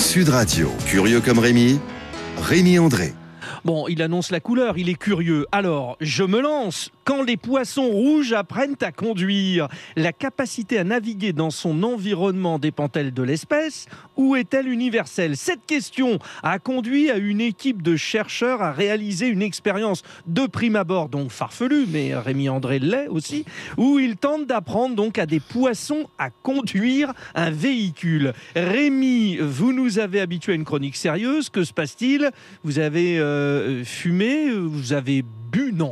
Sud Radio, curieux comme Rémi, Rémi André. Bon, il annonce la couleur, il est curieux. Alors, je me lance. Quand les poissons rouges apprennent à conduire, la capacité à naviguer dans son environnement dépend-elle de l'espèce ou est-elle universelle ? Cette question a conduit à une équipe de chercheurs à réaliser une expérience de prime abord, donc farfelue, mais Rémi André l'est aussi, où ils tentent d'apprendre donc à des poissons à conduire un véhicule. Rémi, vous nous avez habitués à une chronique sérieuse. Que se passe-t-il ? Vous avez fumé ? Vous avez bu ? Non.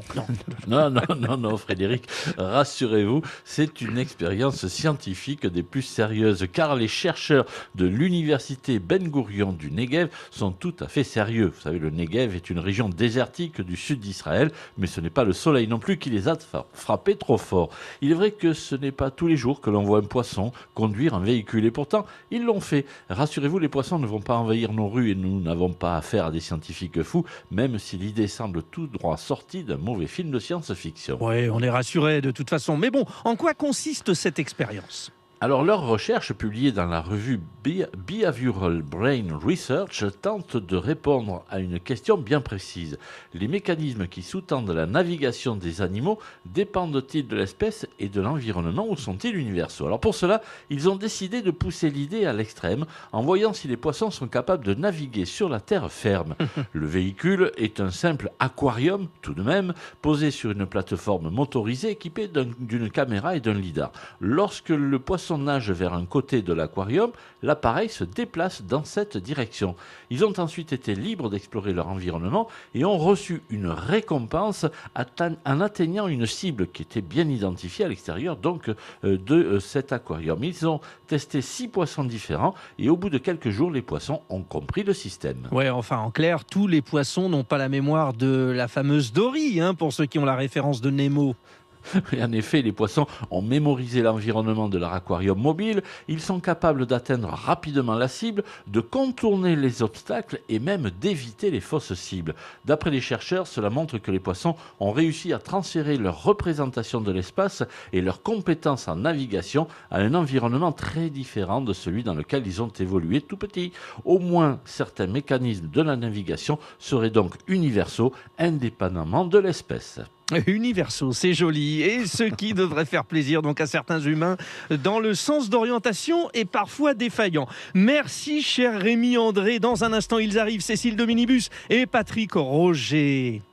Non, Frédéric, rassurez-vous, c'est une expérience scientifique des plus sérieuses, car les chercheurs de l'université Ben Gourion du Negev sont tout à fait sérieux. Vous savez, le Negev est une région désertique du sud d'Israël, mais ce n'est pas le soleil non plus qui les a frappés trop fort. Il est vrai que ce n'est pas tous les jours que l'on voit un poisson conduire un véhicule, et pourtant, ils l'ont fait. Rassurez-vous, les poissons ne vont pas envahir nos rues et nous n'avons pas affaire à des scientifiques fous, même si l'idée semble tout droit sortie d'un mauvais film de science-fiction. Oui, on est rassurés de toute façon. Mais bon, en quoi consiste cette expérience ? Alors, leur recherche, publiée dans la revue Behavioral Brain Research, tente de répondre à une question bien précise. Les mécanismes qui sous-tendent la navigation des animaux dépendent-ils de l'espèce et de l'environnement ou sont-ils universaux ? Alors pour cela, ils ont décidé de pousser l'idée à l'extrême en voyant si les poissons sont capables de naviguer sur la terre ferme. Le véhicule est un simple aquarium, tout de même, posé sur une plateforme motorisée équipée d'une caméra et d'un lidar. Lorsque le poisson nage vers un côté de l'aquarium, l'appareil se déplace dans cette direction. Ils ont ensuite été libres d'explorer leur environnement et ont reçu une récompense en atteignant une cible qui était bien identifiée à l'extérieur donc de cet aquarium. Ils ont testé 6 poissons différents et au bout de quelques jours, les poissons ont compris le système. Ouais, enfin en clair, tous les poissons n'ont pas la mémoire de la fameuse Dory, pour ceux qui ont la référence de Nemo. Et en effet, les poissons ont mémorisé l'environnement de leur aquarium mobile. Ils sont capables d'atteindre rapidement la cible, de contourner les obstacles et même d'éviter les fausses cibles. D'après les chercheurs, cela montre que les poissons ont réussi à transférer leur représentation de l'espace et leurs compétences en navigation à un environnement très différent de celui dans lequel ils ont évolué tout petits. Au moins, certains mécanismes de la navigation seraient donc universaux, indépendamment de l'espèce. Universaux, c'est joli. Et ce qui devrait faire plaisir donc à certains humains dans le sens d'orientation est parfois défaillant. Merci cher Rémi André. Dans un instant, ils arrivent, Cécile de Minibus et Patrick Roger.